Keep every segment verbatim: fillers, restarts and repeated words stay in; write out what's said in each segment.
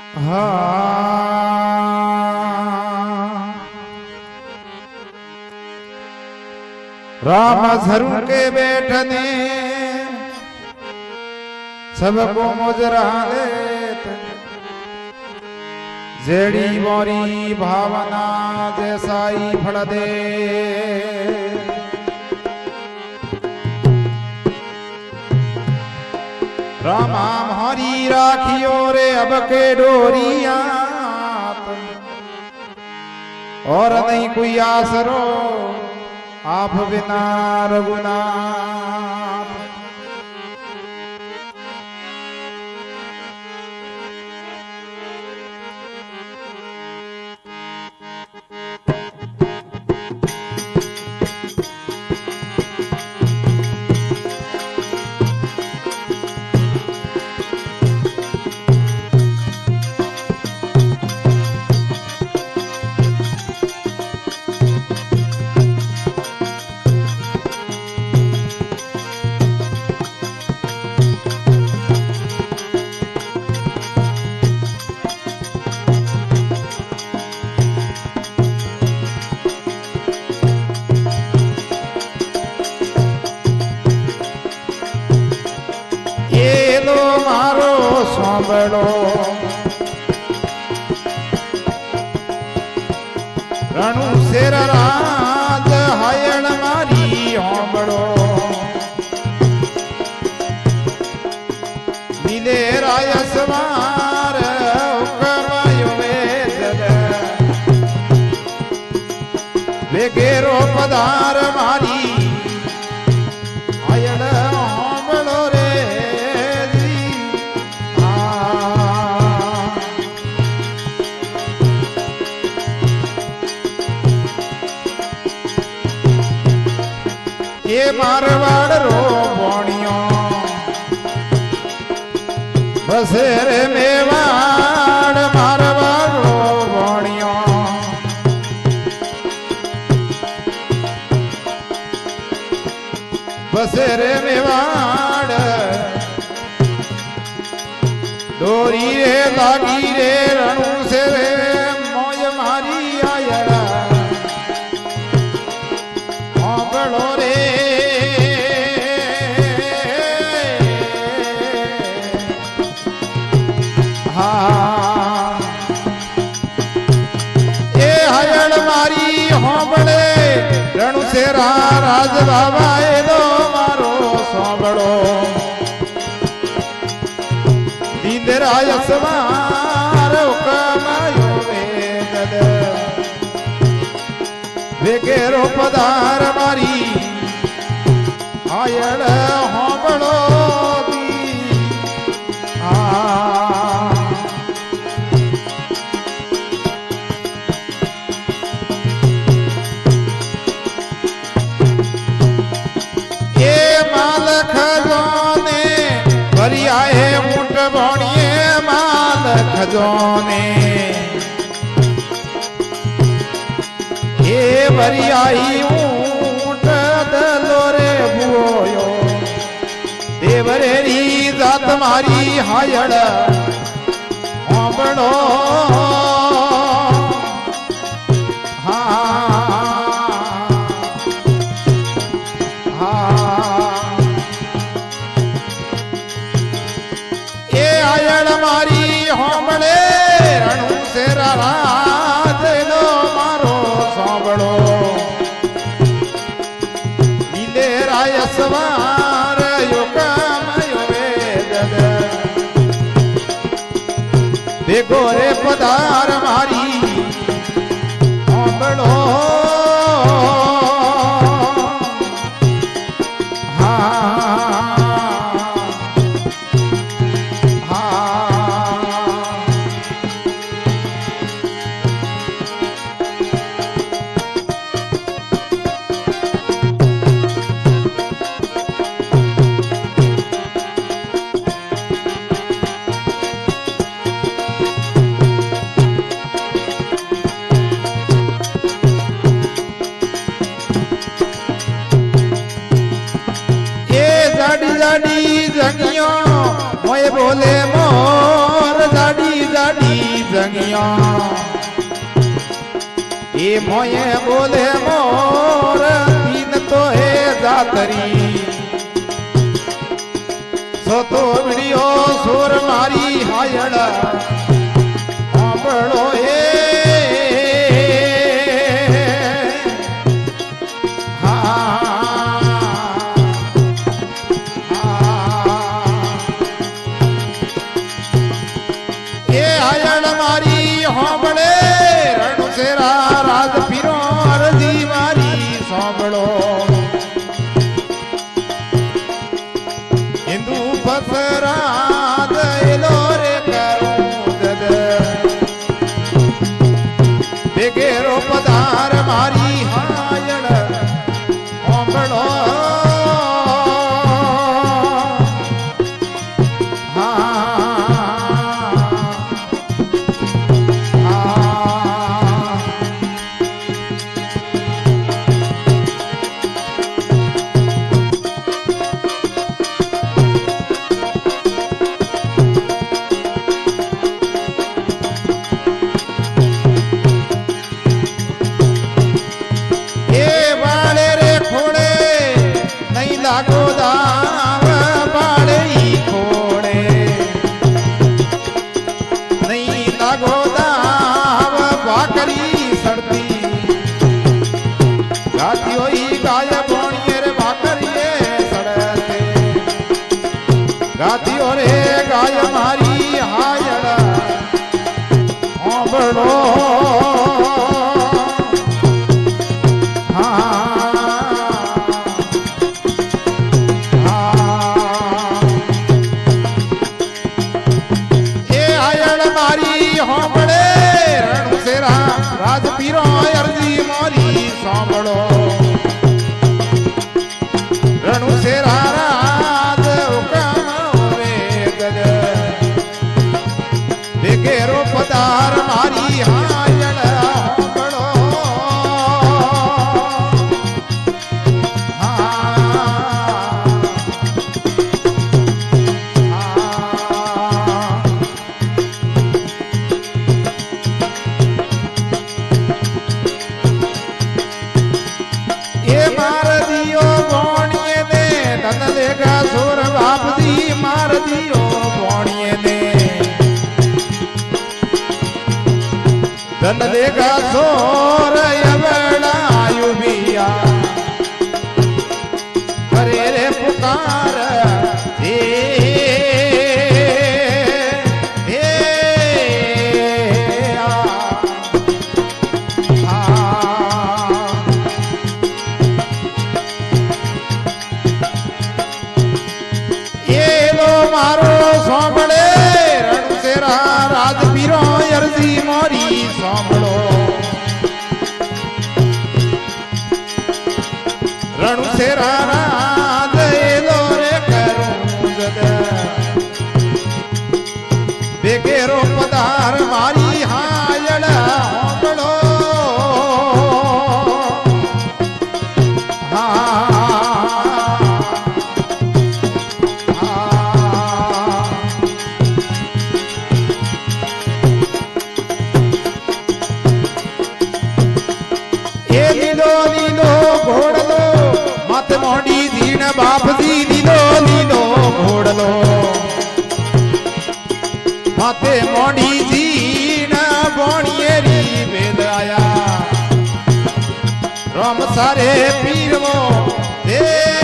राम झरू के बैठने सबको मुजरा लेत जेड़ी मोरी भावना जैसाई फल दे रामा हरी राखियो रे अब के डोरिया और नहीं कोई आसरो आप बिना रघुनाथ। सांभळो रणु शेर राज हायण मारी होंबड़ो नीले राय सवार हुक्मायो वेद वेगेरो पधार मारी हायण होंबड़ो रे ये मारवाड़ रो बोणियो बसेरे मेवाड़ मारवाड़ रो बोणियो बसेरे मेवाड़ डोरी रे लागी रे रणु से रे मौज मारी आयरा होंबड़ो रे रणु सेरा राज बाबा एदो मारो सांभळो दीनराय सवार हुक्मायो वेद वेगेरो पधार मारी हायण होंबळो दी आ आए ऊंट बोणिए माल खजोने ये भरी आई ऊंट दलोरे बुओयो देवरेरी जात मारी हायड़ होंबड़ो मारी होंबड़े रणु सेरा राज लो मारो सांभळो नीले राय सवार हुक्मायो वेद बेगोरे पधार मारी होंबड़ो जाडी जगियो मोए बोले मोर जाडी जाडी ये मोये बोले मोर तीन तो है जातरी सो तो विडियो सुर मारी हायड़ आंबड़ो हे पधार मारी हायण ओंबड़ो गाती और गाय मारी हायड़ ओंबड़ो राजपीरो अर्जी मोरी सांभड़ो रणु से राज बेगेरो पदार मारी हायण होंबड़ो सुर बाप दी मार दियो बोणिए ने धन देगा सोर यवड़ा युबिया करे रे पुकार हे हे राजपीरो अर्जी मोरी सांभड़ो रणु से राज रे करूं जद बेगेरो पधार मारी हायड़ होंबड़ो मोड़ी दीन बाप दी लीलो लीलो घोड़लो माते मोड़ी दीन बोणियेरी वेद आया राम सारे पीरवो दे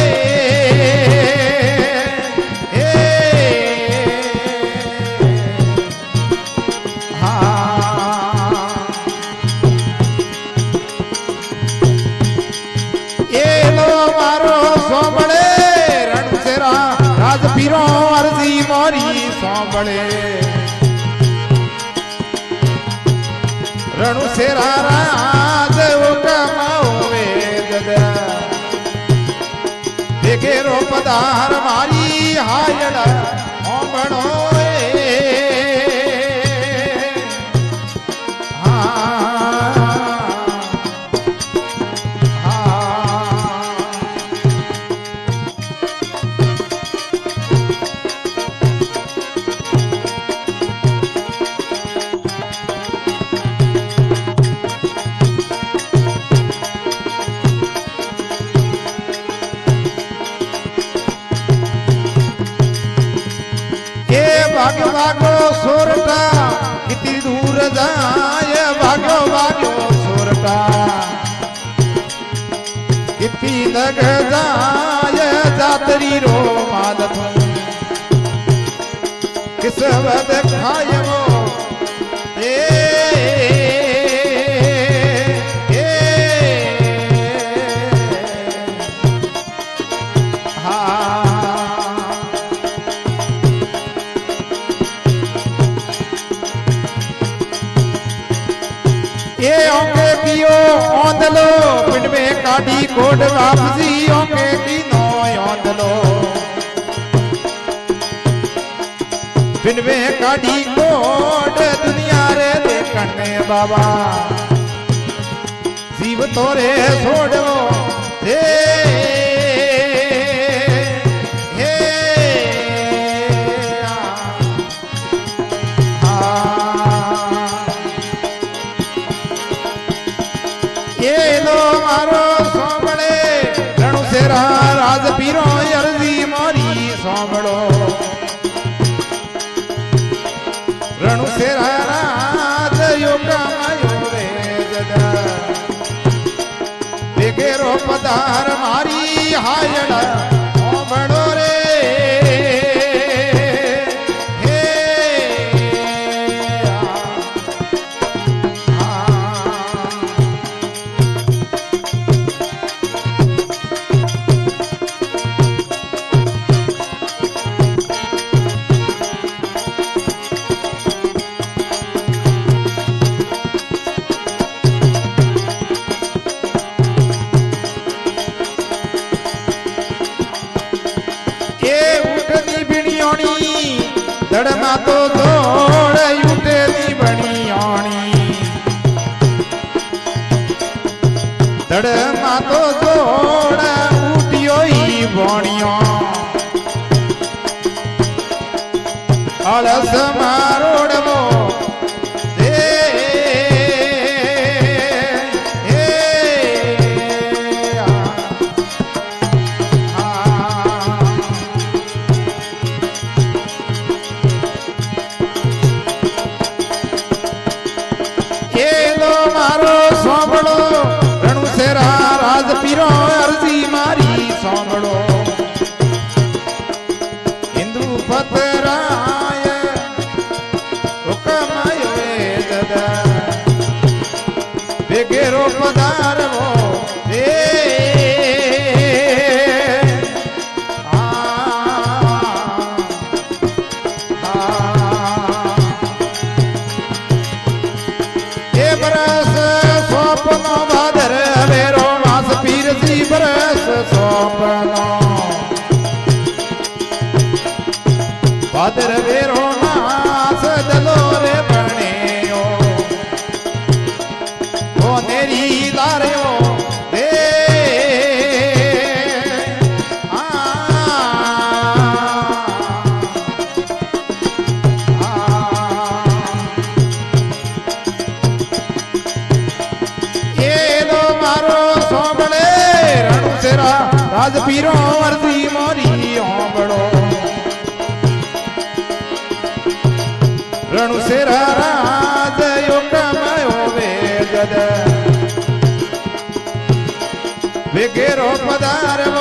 राजपीरो अर्जी मोरी सांभड़े रणु से राज कमावे बेगेरो पधार मारी हायड़ होंबड़ो भाग्यो भाग्यो सोरठा कितनी दूर जाय भाग्यो भाग्यो सोरठा कितनी लग जाय जातरी रो मादत किस वद खायमो ए ये ओके पियो औंदलो पिंड में काटी कोड वापसी ओके की नो औंदलो पिंड में काटी कोड दुनिया रे देखने बाबा जीव तोरे छोड़ो हे हे ये लो मारो सोमड़े रणु सेरा राज पीरो अर्जी मारी सोमड़ो रणु सेरा राज योगा मायो रे जदा बेगेरो पधार मारी हायड़ा सोमड़ो रे धड़मा तो दौड़ उठे दी बनी आनी धड़मा तो दौड़ उठियो ही बोनियो अलस मारोड़मो दे पीरो अर्जी मारी सोमड़ो हिंदू पतराय हुकमायो ददा बेगेरो पधार वो दे आ ये बरस स्वप्नो भादर मेरो बरस सोपनो भादर वेरो नास दलोरे बणियो ओ नेरी लारियो दे आ ये लो मारो सोमड़े राज पीरो अर्जी मोरी बड़ो रणु सेरा राज योगमयो वेद बेगेरो पधार